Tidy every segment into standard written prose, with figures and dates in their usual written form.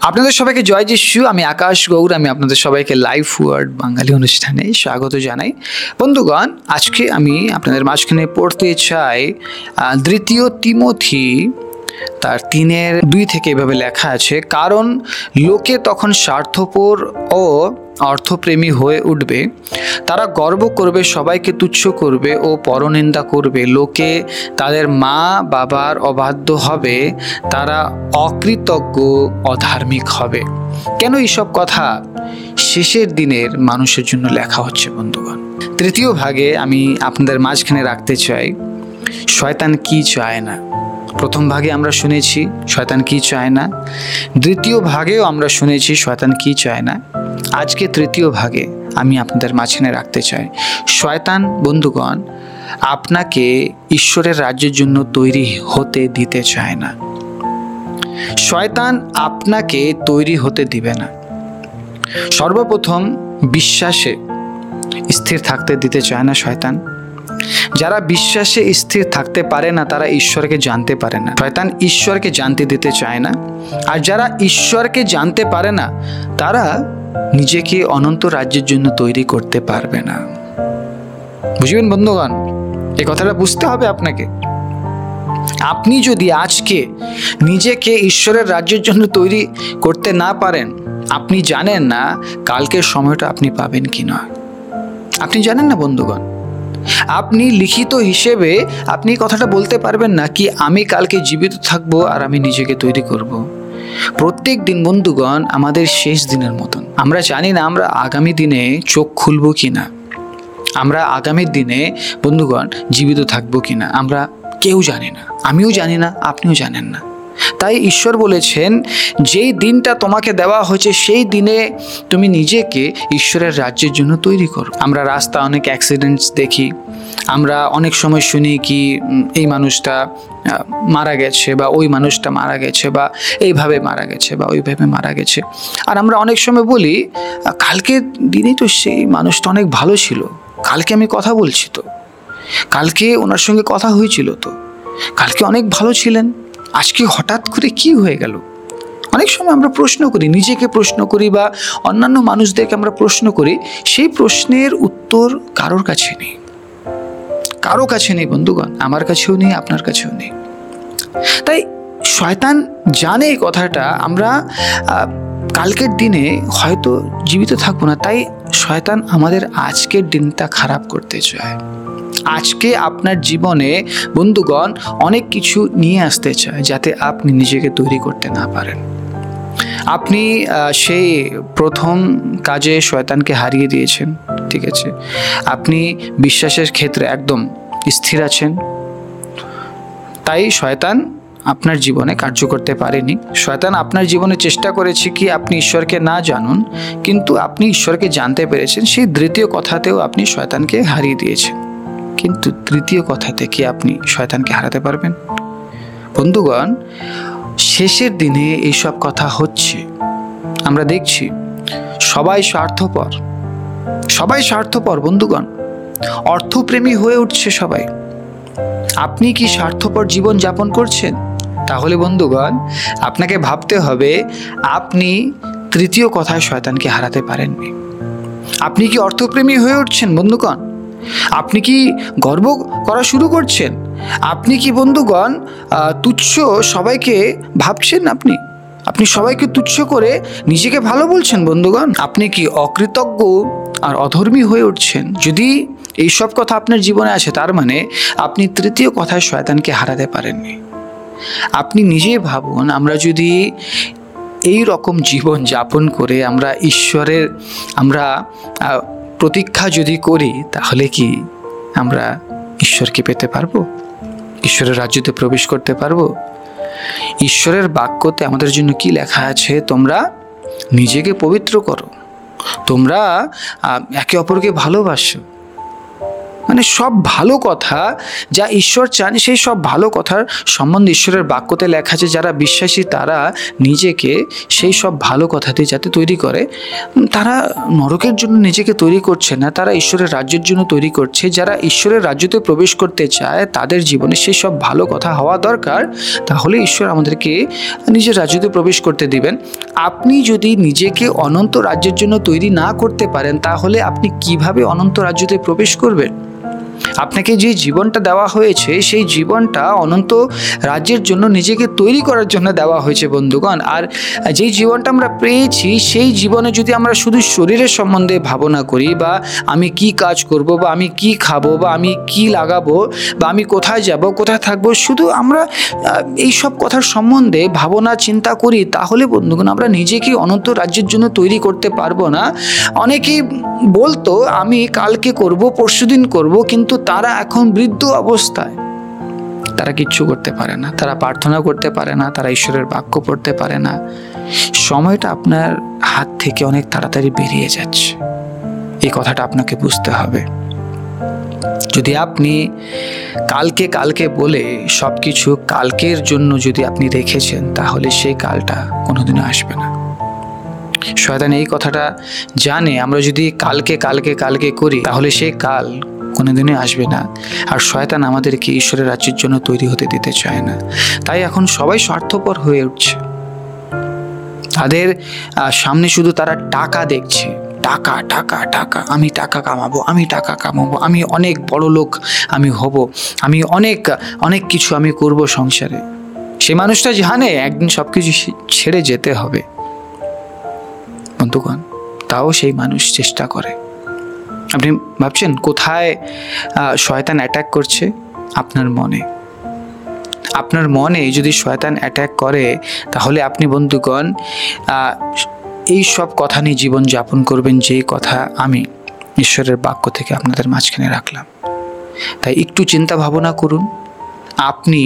আপনাদের সবাইকে জয় যিশু। আমি আকাশ গৌর। আমি আপনাদের সবাইকে লাইফ ওয়ার্ড বাঙালি অনুষ্ঠানে স্বাগত জানাই। বন্ধুগণ, আজকে আমি আপনাদের মাঝখানে পড়তে চাই 2 তিমোথী তার 3:2 থেকে এভাবে লেখা আছে, কারণ লোকে তখন স্বার্থপর ও অর্থপ্রেমী হয়ে উঠবে, তারা গর্ব করবে, সবাইকে তুচ্ছ করবে ও পরনিন্দা করবে, লোকে তাদের মা বাবার অবাধ্য হবে, তারা অকৃতজ্ঞ অধার্মিক হবে। কেন এইসব কথা শেষের দিনের মানুষের জন্য লেখা হচ্ছে বন্ধুগণ? 3য় ভাগে আমি আপনাদের মাঝখানে রাখতে চাই শয়তান কি চায় না। প্রথম ভাগে আমরা শুনেছি শয়তান কি চায় না, 2য় ভাগেও আমরা শুনেছি শয়তান কি চায় না। আজকে 3য় ভাগে আমি আপনাদের মাঝখানে রাখতে চাই শয়তান বন্ধুগণ আপনাকে ঈশ্বরের রাজ্যের জন্য তৈরি হতে দিতে চায় না। শয়তান আপনাকে তৈরি হতে দিবে না। সর্বপ্রথম বিশ্বাসে স্থির থাকতে দিতে চায় না শয়তান। যারা বিশ্বাসে স্থির থাকতে পারে না তারা ঈশ্বরকে জানতে পারে না। শয়তান ঈশ্বরকে জানতে দিতে চায় না। আর যারা ঈশ্বরকে জানতে পারে না তারা নিজেকে অনন্ত রাজ্যের জন্য তৈরি করতে পারবে না। বুঝবেন বন্ধুগণ, এই কথাটা বুঝতে হবে আপনাকে। আপনি যদি আজকে নিজেকে ঈশ্বরের রাজ্যের জন্য তৈরি করতে না পারেন, আপনি জানেন না কালকের সময়টা আপনি পাবেন কি না। আপনি জানেন না বন্ধুগণ। আপনি লিখিত হিসেবে আপনি কথাটা বলতে পারবেন না কি আমি কালকে জীবিত থাকবো আর আমি নিজেকে তৈরি করব। প্রত্যেক দিন বন্ধুগণ আমাদের শেষ দিনের মতন। আমরা জানি না আমরা আগামী দিনে চোখ খুলবো কি না, আমরা আগামী দিনে বন্ধুগণ জীবিত থাকবো কি না, আমরা কেউ জানি না। আমিও জানি না, আপনিও জানেন না। তাই ঈশ্বর বলেছেন যেই দিনটা তোমাকে দেওয়া হয়েছে সেই দিনে তুমি নিজেকে ঈশ্বরের রাজ্যের জন্য তৈরি করো। আমরা রাস্তা অনেক অ্যাক্সিডেন্টস দেখি, আমরা অনেক সময় শুনি কি এই মানুষটা মারা গেছে বা ওই মানুষটা মারা গেছে বা এইভাবে মারা গেছে বা ওইভাবে মারা গেছে। আর আমরা অনেক সময় বলি কালকের দিনেই তো সেই মানুষটা অনেক ভালো ছিল, কালকে আমি কথা বলছি তো, কালকে ওনার সঙ্গে কথা হয়েছিল তো, কালকে অনেক ভালো ছিলেন, আজকে হঠাৎ করে কি হয়ে গেল। অনেক সময় আমরা প্রশ্ন করি, নিজেকে প্রশ্ন করি বা অন্যান্য মানুষদেরকে আমরা প্রশ্ন করি। সেই প্রশ্নের উত্তর কারোর কাছে নেই, কারো কাছে নেই বন্ধুগণ, আমার কাছেও নেই, আপনার কাছেও নেই। তাই শয়তান জানে এই কথাটা আমরা কালকের দিনে হয়তো জীবিত থাকবো না। তাই শয়তান আমাদের আজকের দিনটা খারাপ করতে চায়। আজকে আপনার জীবনে বন্ধুগণ অনেক কিছু নিয়ে আসতে চায় যাতে আপনি নিজেকে তৈরি করতে না পারেন। আপনি সেই প্রথম কাজে শয়তানকে হারিয়ে দিয়েছেন, ঠিক আছে, আপনি বিশ্বাসের ক্ষেত্রে একদম স্থির আছেন, তাই শয়তান আপনার জীবনে কার্য করতে পারেনি। শয়তান আপনার জীবনে চেষ্টা করেছে কি আপনি ঈশ্বরকে না জানুন, কিন্তু আপনি ঈশ্বরকে জানতে পেরেছেন। সেই 2য় কথাতেও আপনি শয়তানকে হারিয়ে দিয়েছেন, কিন্তু 3য় কথাতে কি আপনি শয়তানকে হারাতে পারবেন? বন্ধুগণ, শেষের দিনে এইসব কথা হচ্ছে। আমরা দেখছি সবাই স্বার্থপর, সবাই স্বার্থপর বন্ধুগণ, অর্থপ্রেমী হয়ে উঠছে সবাই। আপনি কি স্বার্থপর জীবন যাপন করছেন? তাহলে বন্ধুগণ আপনাকে ভাবতে হবে আপনি 3য় কথায় শয়তানকে হারাতে পারেননি। আপনি কি অর্থপ্রেমী হয়ে উঠছেন বন্ধুগণ? আপনি কি গর্ব করা শুরু করছেন? আপনি কি বন্ধুগণ তুচ্ছ সবাইকে ভাবছেন? আপনি সবাইকে তুচ্ছ করে নিজেকে ভালো বলছেন বন্ধুগণ? আপনি কি অকৃতজ্ঞ আর অধর্মী হয়ে উঠছেন? যদি এইসব কথা আপনার জীবনে আছে তার মানে আপনি 3য় কথায় শয়তানকে হারাতে পারেননি। আপনি নিজেই ভাবুন, আমরা যদি এই রকম জীবন যাপন করে আমরা ঈশ্বরের প্রতীক্ষা যদি করি তাহলে কি আমরা ঈশ্বরকে পেতে পারবো? ঈশ্বরের রাজ্যতে প্রবেশ করতে পারবো? ঈশ্বরের বাক্যতে আমাদের জন্য কি লেখা আছে? তোমরা নিজেকে পবিত্র করো, তোমরা একে অপরকে ভালোবাসো, মানে সব ভালো কথা যা ঈশ্বর চান সেই সব ভালো কথার সম্বন্ধে ঈশ্বরের বাক্যতে লেখা আছে, যারা বিশ্বাসী তারা নিজেকে সেই সব ভালো কথাতে যাতে তৈরি করে। তারা নরকের জন্য নিজেকে তৈরি করছে না, তারা ঈশ্বরের রাজ্যের জন্য তৈরি করছে। যারা ঈশ্বরের রাজ্যতে প্রবেশ করতে চায় তাদের জীবনে সেই সব ভালো কথা হওয়া দরকার, তাহলে ঈশ্বর আমাদেরকে নিজের রাজ্যতে প্রবেশ করতে দিবেন। আপনি যদি নিজেকে অনন্ত রাজ্যের জন্য তৈরি না করতে পারেন, তাহলে আপনি কিভাবে অনন্ত রাজ্যতে প্রবেশ করবেন? আপনাকে যে জীবনটা দেওয়া হয়েছে সেই জীবনটা অনন্ত রাজ্যের জন্য নিজেকে তৈরি করার জন্য দেওয়া হয়েছে বন্ধুগণ। আর যেই জীবনটা আমরা পেয়েছি সেই জীবনে যদি আমরা শুধু শরীরের সম্বন্ধে ভাবনা করি, বা আমি কি কাজ করব, বা আমি কি খাবো, বা আমি কি লাগাবো, বা আমি কোথায় যাব, কোথায় থাকবো, শুধু আমরা এই সব কথার সম্বন্ধে ভাবনা চিন্তা করি, তাহলে বন্ধুগণ আমরা নিজেকে অনন্ত রাজ্যের জন্য তৈরি করতে পারবো না। অনেকেই বলতো আমি কালকে করব, পরশুদিন করব, কিন্তু তারা এখন বৃদ্ধ অবস্থায়, তারা কিচ্ছু করতে পারে না, তারা প্রার্থনা করতে পারে না, তারা ঈশ্বরের বাক্য পড়তে পারে না। সময়টা আপনার হাত থেকে অনেক তাড়াতাড়ি বেরিয়ে যাচ্ছে, এই কথাটা আপনাকে বুঝতে হবে। যদি আপনি কালকে কালকে বলে সব কিছু কালকের জন্য যদি আপনি রেখেছেন, তাহলে সেই কালটা কোনোদিনও আসবে না। শয়তান এই কথাটা জানে, আমরা যদি কালকে কালকে কালকে করি তাহলে সেই কাল কোনোদিনই আসবে না। আর শয়তান আমাদেরকে ঈশ্বরের রাজ্যের জন্য তৈরি হতে দিতে চায় না। তাই এখন সবাই স্বার্থপর হয়ে উঠছে, তাদের সামনে শুধু তারা টাকা দেখছে, টাকা টাকা টাকা, আমি টাকা কামাবো, আমি টাকা কামাবো, আমি অনেক বড় লোক আমি হব, আমি অনেক অনেক কিছু আমি করব সংসারে। সে মানুষটা জানে একদিন সব কিছু ছেড়ে যেতে হবে বন্ধুগণ, তাও সেই মানুষ চেষ্টা করে। আপনি ভাবছেন কোথায় শয়তান অ্যাটাক করছে? আপনার মনে। আপনার মনে যদি শয়তান অ্যাটাক করে, তাহলে আপনি বন্ধুগণ এই সব কথা নিয়ে জীবন যাপন করবেন, যেই কথা আমি ঈশ্বরের বাক্য থেকে আপনাদের মাঝখানে রাখলাম। তাই একটু চিন্তা ভাবনা করুন, আপনি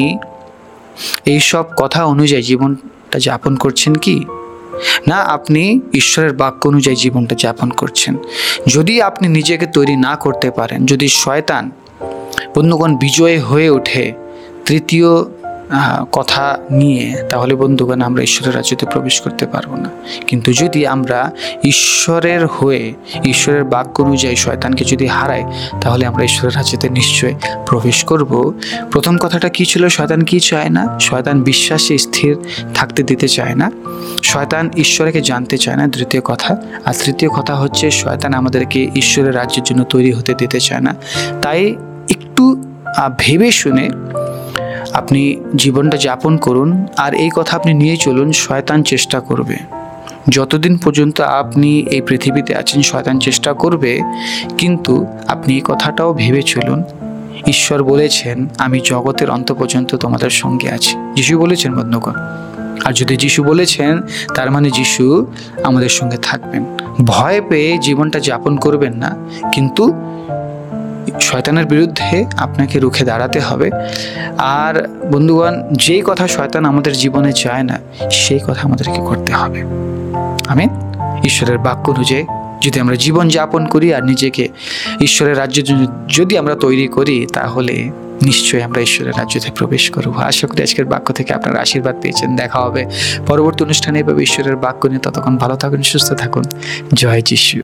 এই সব কথা অনুযায়ী জীবনটা যাপন করছেন কি না, আপনি ঈশ্বরের বাক্য অনুযায়ী জীবনটা যাপন করছেন। যদি আপনি নিজেকে তৈরি না করতে পারেন, যদি শয়তান বন্ধুগণ বিজয় হয়ে ওঠে তৃতীয় কথা নিয়ে, তাহলে বন্ধুগণ আমরা ঈশ্বরের রাজ্যতে প্রবেশ করতে পারবো না। কিন্তু যদি আমরা ঈশ্বরের হয়ে ঈশ্বরের বাক্য অনুযায়ী শয়তানকে যদি হারাই, তাহলে আমরা ঈশ্বরের রাজ্যতে নিশ্চয় প্রবেশ করব। প্রথম কথাটা কি ছিল? শয়তান কি চায় না? শয়তান বিশ্বাসে স্থির থাকতে দিতে চায় না, শয়তান ঈশ্বরকে জানতে চায় না, দ্বিতীয় কথা। আর তৃতীয় কথা হচ্ছে শয়তান আমাদেরকে ঈশ্বরের রাজ্যের জন্য তৈরি হতে দিতে চায় না। তাই একটু ভেবে শুনে আপনি জীবনটা যাপন করুন, আর এই কথা আপনি নিয়ে চলুন। শয়তান চেষ্টা করবে, যতদিন পর্যন্ত আপনি এই পৃথিবীতে আছেন শয়তান চেষ্টা করবে, কিন্তু আপনি এই কথাটাও ভেবে চলুন, ঈশ্বর বলেছেন আমি জগতের অন্ত পর্যন্ত তোমাদের সঙ্গে আছি। যিশু বলেছেন বন্ধুগণ, আর যদি যিশু বলেছেন তার মানে যিশু আমাদের সঙ্গে থাকবেন। ভয় পেয়ে জীবনটা যাপন করবেন না, কিন্তু শয়তানের বিরুদ্ধে আপনাকে রুখে দাঁড়াতে হবে। আর বন্ধুগণ, যেই কথা শয়তান আমাদের জীবনে চায় না সেই কথা আমাদেরকে করতে হবে। আমিন। ঈশ্বরের বাক্য অনুযায়ী যদি আমরা জীবন যাপন করি আর নিজেকে ঈশ্বরের রাজ্যের জন্য যদি আমরা তৈরি করি, তাহলে নিশ্চয়ই আমরা ঈশ্বরের রাজ্যতে প্রবেশ করব। আশা করি আজকের বাক্য থেকে আপনারা আশীর্বাদ পেয়েছেন। দেখা হবে পরবর্তী অনুষ্ঠানে এভাবে ঈশ্বরের বাক্য নিয়ে। ততক্ষণ ভালো থাকুন, সুস্থ থাকুন। জয় যিশু।